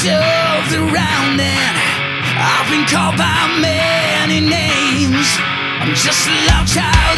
shoved around and I've been called by many names. I'm just a loud child